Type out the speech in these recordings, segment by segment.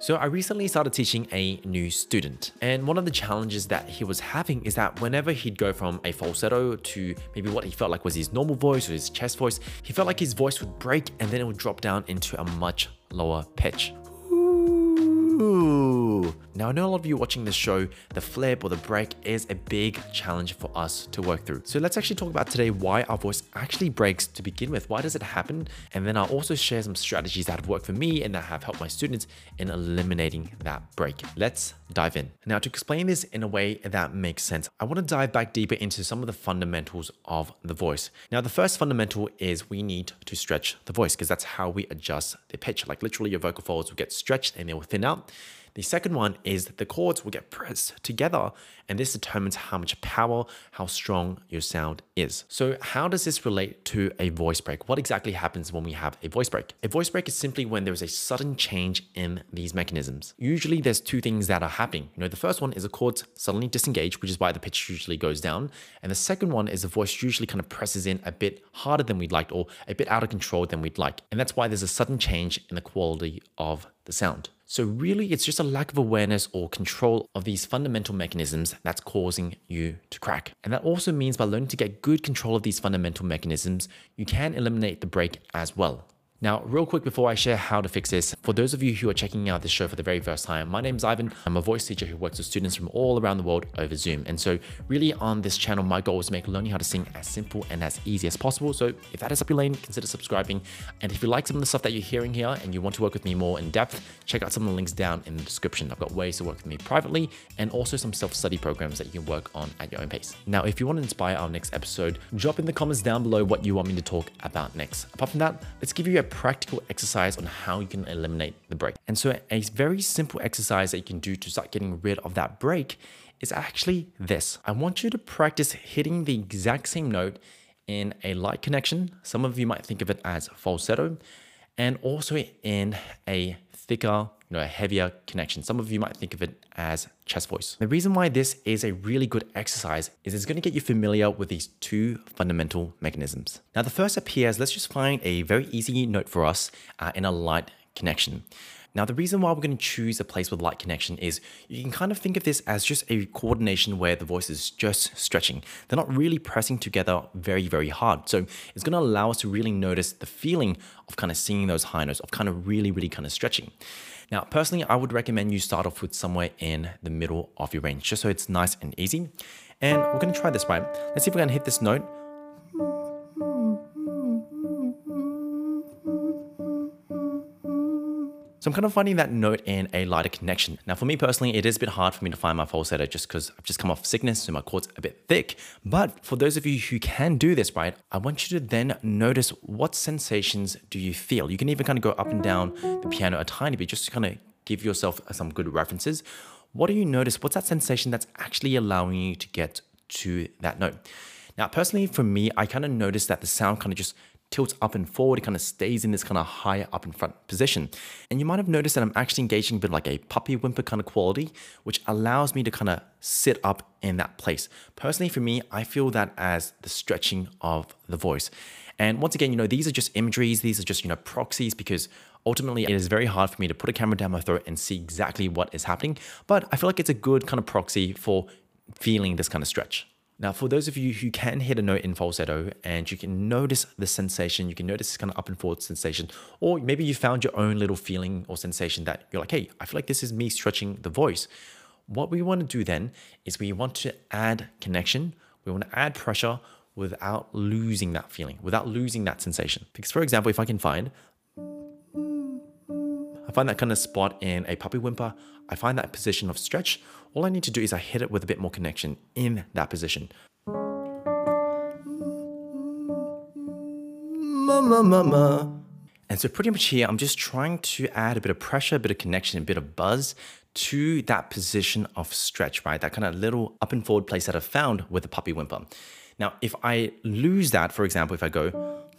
So I recently started teaching a new student, and one of the challenges that he was having is that whenever he'd go from a falsetto to maybe what he felt like was his normal voice or his chest voice, he felt like his voice would break and then it would drop down into a much lower pitch. Ooh. Now, I know a lot of you watching this show, the flip or the break is a big challenge for us to work through. So let's actually talk about today why our voice actually breaks to begin with. Why does it happen? And then I'll also share some strategies that have worked for me and that have helped my students in eliminating that break. Let's dive in. Now, to explain this in a way that makes sense, I want to dive back deeper into some of the fundamentals of the voice. Now, the first fundamental is we need to stretch the voice because that's how we adjust the pitch. Like literally your vocal folds will get stretched and they will thin out. The second one is that the chords will get pressed together, and this determines how much power, how strong your sound is. So how does this relate to a voice break? What exactly happens when we have a voice break? A voice break is simply when there is a sudden change in these mechanisms. Usually there's two things that are happening. The first one is the chords suddenly disengage, which is why the pitch usually goes down. And the second one is the voice usually kind of presses in a bit harder than we'd like or a bit out of control than we'd like. And that's why there's a sudden change in the quality of the sound. So really, it's just a lack of awareness or control of these fundamental mechanisms that's causing you to crack. And that also means by learning to get good control of these fundamental mechanisms, you can eliminate the break as well. Now, real quick before I share how to fix this, for those of you who are checking out this show for the very first time, my name's Ivan. I'm a voice teacher who works with students from all around the world over Zoom. And so really on this channel, my goal is to make learning how to sing as simple and as easy as possible. So if that is up your lane, consider subscribing. And if you like some of the stuff that you're hearing here and you want to work with me more in depth, check out some of the links down in the description. I've got ways to work with me privately and also some self-study programs that you can work on at your own pace. Now, if you want to inspire our next episode, drop in the comments down below what you want me to talk about next. Apart from that, let's give you a practical exercise on how you can eliminate the break. And so a very simple exercise that you can do to start getting rid of that break is actually this. I want you to practice hitting the exact same note in a light connection. Some of you might think of it as falsetto, and also in a thicker, a heavier connection. Some of you might think of it as chest voice. The reason why this is a really good exercise is it's going to get you familiar with these two fundamental mechanisms. Now, the first step here is let's just find a very easy note for us in a light connection. Now, the reason why we're going to choose a place with light connection is you can kind of think of this as just a coordination where the voice is just stretching. They're not really pressing together very, very hard. So it's going to allow us to really notice the feeling of kind of singing those high notes, of kind of really, really kind of stretching. Now, personally, I would recommend you start off with somewhere in the middle of your range, just so it's nice and easy. And we're going to try this, right? Let's see if we can hit this note. So I'm kind of finding that note in a lighter connection. Now, for me personally, it is a bit hard for me to find my falsetto just because I've just come off sickness, so my chord's a bit thick. But for those of you who can do this, right, I want you to then notice what sensations do you feel. You can even kind of go up and down the piano a tiny bit just to kind of give yourself some good references. What do you notice? What's that sensation that's actually allowing you to get to that note? Now, personally, for me, I kind of noticed that the sound kind of just tilts up and forward. It kind of stays in this kind of higher up in front position. And you might have noticed that I'm actually engaging a bit like a puppy whimper kind of quality, which allows me to kind of sit up in that place. Personally, for me, I feel that as the stretching of the voice. And once again, these are just imageries. These are just, proxies, because ultimately it is very hard for me to put a camera down my throat and see exactly what is happening. But I feel like it's a good kind of proxy for feeling this kind of stretch. Now, for those of you who can hit a note in falsetto and you can notice the sensation, you can notice this kind of up and forward sensation, or maybe you found your own little feeling or sensation that you're like, hey, I feel like this is me stretching the voice. What we want to do then is we want to add connection. We want to add pressure without losing that feeling, without losing that sensation. Because for example, if I find that kind of spot in a puppy whimper, I find that position of stretch. All I need to do is I hit it with a bit more connection in that position. And so pretty much here, I'm just trying to add a bit of pressure, a bit of connection, a bit of buzz to that position of stretch, right? That kind of little up and forward place that I've found with the puppy whimper. Now, if I lose that, for example, if I go,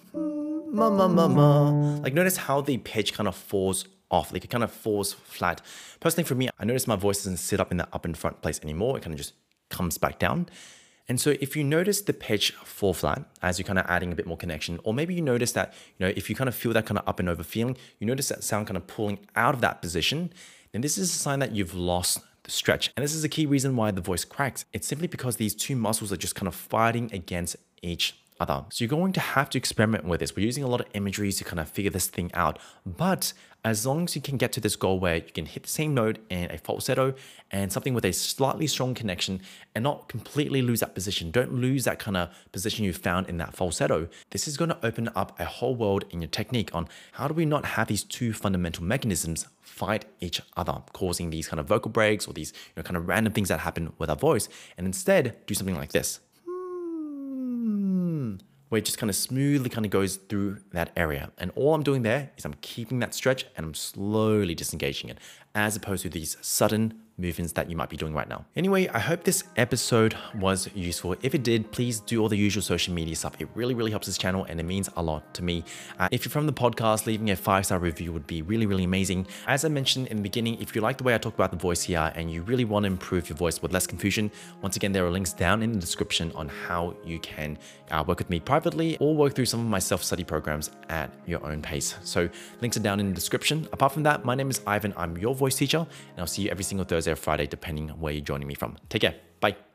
like notice how the pitch kind of falls off, like it kind of falls flat. Personally, for me, I notice my voice doesn't sit up in that up in front place anymore. It kind of just comes back down. And so if you notice the pitch fall flat as you're kind of adding a bit more connection, or maybe you notice that, if you kind of feel that kind of up and over feeling, you notice that sound kind of pulling out of that position, then this is a sign that you've lost the stretch. And this is a key reason why the voice cracks. It's simply because these two muscles are just kind of fighting against each other. So you're going to have to experiment with this. We're using a lot of imagery to kind of figure this thing out. But as long as you can get to this goal where you can hit the same note in a falsetto and something with a slightly strong connection and not completely lose that position, don't lose that kind of position you found in that falsetto, this is going to open up a whole world in your technique on how do we not have these two fundamental mechanisms fight each other, causing these kind of vocal breaks or these kind of random things that happen with our voice, and instead do something like this, where it just kind of smoothly kind of goes through that area. And all I'm doing there is I'm keeping that stretch and I'm slowly disengaging it, as opposed to these sudden movements that you might be doing right now. Anyway, I hope this episode was useful. If it did, please do all the usual social media stuff. It really, really helps this channel and it means a lot to me. If you're from the podcast, leaving a 5-star review would be really, really amazing. As I mentioned in the beginning, if you like the way I talk about the voice here and you really want to improve your voice with less confusion, once again, there are links down in the description on how you can work with me privately or work through some of my self-study programs at your own pace. So links are down in the description. Apart from that, my name is Ivan. I'm your voice teacher and I'll see you every single Thursday or Friday, depending on where you're joining me from. Take care. Bye.